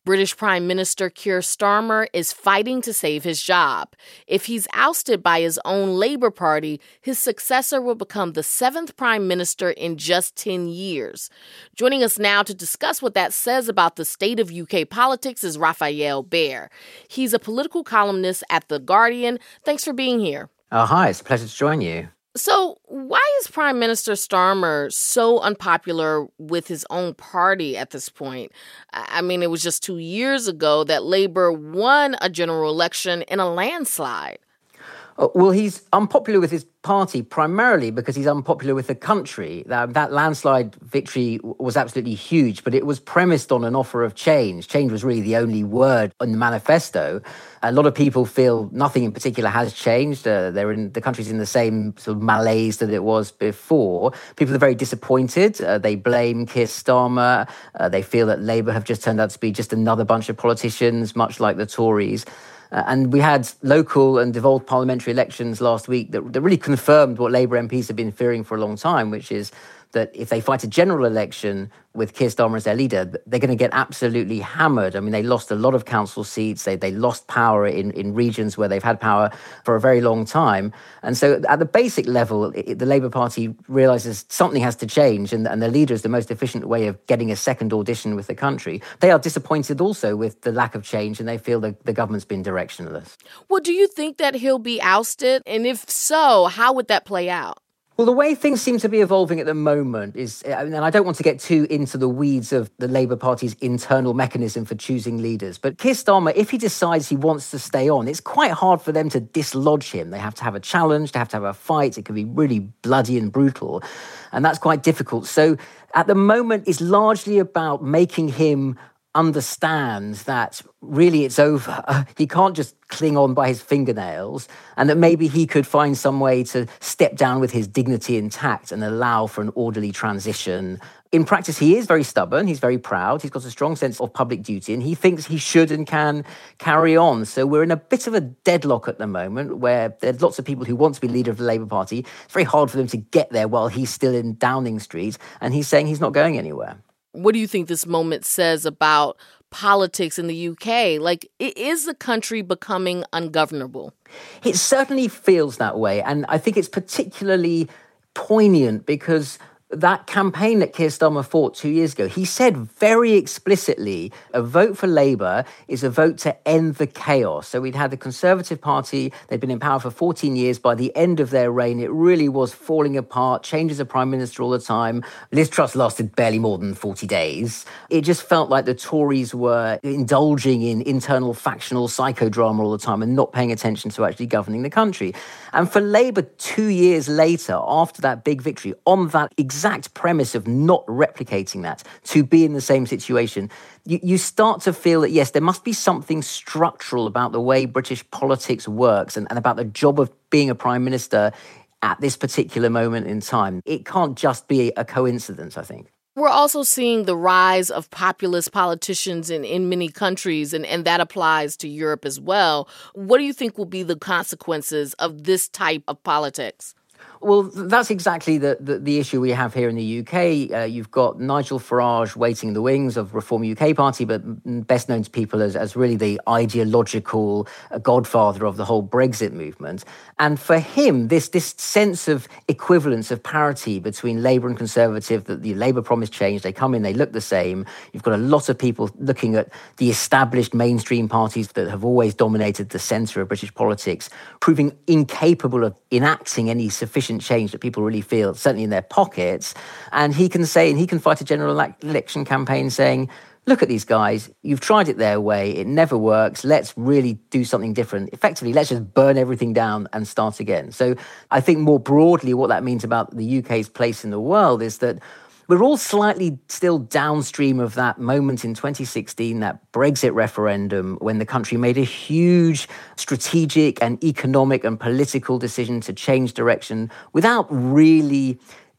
British Prime Minister Keir Starmer is fighting to save his job. If he's ousted by his own Labour Party, his successor will become the 7th Prime Minister in just 10 years. Joining us now to discuss what that says about the state of UK politics is Rafael Behr. He's a political columnist at The Guardian. Thanks for being here. Hi, it's a pleasure to join you. So why is Prime Minister Starmer so unpopular with his own party at this point? I mean, it was just 2 years ago that Labour won a general election in a landslide. Well, he's unpopular with his party primarily because he's unpopular with the country. That landslide victory was absolutely huge, but it was premised on an offer of change. Change was really the only word in the manifesto. A lot of people feel nothing in particular has changed. The country's in the same sort of malaise that it was before. People are very disappointed. They blame Keir Starmer. They feel that Labour have just turned out to be just another bunch of politicians, much like the Tories. And we had local and devolved parliamentary elections last week that really confirmed what Labour MPs have been fearing for a long time, which is that if they fight a general election with Keir Starmer as their leader, they're going to get absolutely hammered. I mean, they lost a lot of council seats. They lost power in regions where they've had power for a very long time. And so at the basic level, the Labour Party realises something has to change, and the leader is the most efficient way of getting a second audition with the country. They are disappointed also with the lack of change, and they feel that the government's been directionless. Well, do you think that he'll be ousted? And if so, how would that play out? Well, the way things seem to be evolving at the moment is, and I don't want to get too into the weeds of the Labour Party's internal mechanism for choosing leaders, but Keir Starmer, if he decides he wants to stay on, it's quite hard for them to dislodge him. They have to have a challenge, they have to have a fight. It can be really bloody and brutal, and that's quite difficult. So at the moment, it's largely about making him understand that really it's over. He can't just cling on by his fingernails, and that maybe he could find some way to step down with his dignity intact and allow for an orderly transition. In practice, he is very stubborn. He's very proud. He's got a strong sense of public duty, and he thinks he should and can carry on. So we're in a bit of a deadlock at the moment where there's lots of people who want to be leader of the Labour Party. It's very hard for them to get there while he's still in Downing Street, and he's saying he's not going anywhere. What do you think this moment says about politics in the UK? Like, is the country becoming ungovernable? It certainly feels that way. And I think it's particularly poignant because that campaign that Keir Starmer fought 2 years ago, he said very explicitly, a vote for Labour is a vote to end the chaos. So we'd had the Conservative Party, they'd been in power for 14 years. By the end of their reign, it really was falling apart, changes of Prime Minister all the time. Liz Truss lasted barely more than 40 days. It just felt like the Tories were indulging in internal factional psychodrama all the time and not paying attention to actually governing the country. And for Labour, 2 years later, after that big victory, on that exact premise of not replicating that, to be in the same situation, you start to feel that, yes, there must be something structural about the way British politics works and about the job of being a Prime Minister at this particular moment in time. It can't just be a coincidence, I think. We're also seeing the rise of populist politicians in many countries, and that applies to Europe as well. What do you think will be the consequences of this type of politics? Well, that's exactly the issue we have here in the UK. You've got Nigel Farage waiting in the wings of Reform UK Party, but best known to people as really the ideological godfather of the whole Brexit movement. And for him, this sense of equivalence, of parity between Labour and Conservative, that the Labour promise changed, they come in, they look the same. You've got a lot of people looking at the established mainstream parties that have always dominated the centre of British politics, proving incapable of enacting any sufficient change that people really feel, certainly in their pockets. And he can say, and he can fight a general election campaign saying, look at these guys, you've tried it their way, it never works, let's really do something different. Effectively, let's just burn everything down and start again. So I think more broadly what that means about the UK's place in the world is that we're all slightly still downstream of that moment in 2016, that Brexit referendum, when the country made a huge strategic and economic and political decision to change direction without really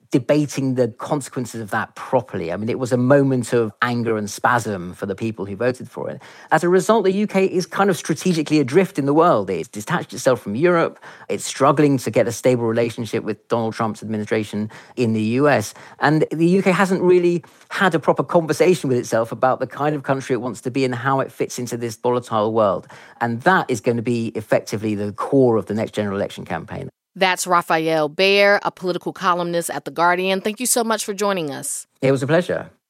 debating the consequences of that properly. I mean, it was a moment of anger and spasm for the people who voted for it. As a result, the UK is kind of strategically adrift in the world. It's detached itself from Europe. It's struggling to get a stable relationship with Donald Trump's administration in the US. And the UK hasn't really had a proper conversation with itself about the kind of country it wants to be and how it fits into this volatile world. And that is going to be effectively the core of the next general election campaign. That's Rafael Behr, a political columnist at The Guardian. Thank you so much for joining us. It was a pleasure.